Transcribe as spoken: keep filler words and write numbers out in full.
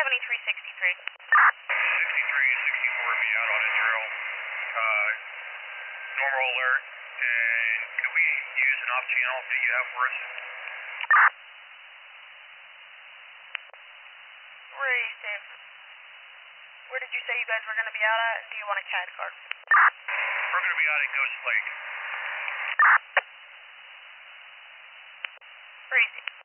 seventy-three sixty-three. sixty-three and sixty-four will be out on a drill. Uh, normal alert, and could we use an off channel that you have for us? Where is it? Where did you say you guys were going to be out at, and do you want a C A D card? We're going to be out at Ghost Lake. Where is it?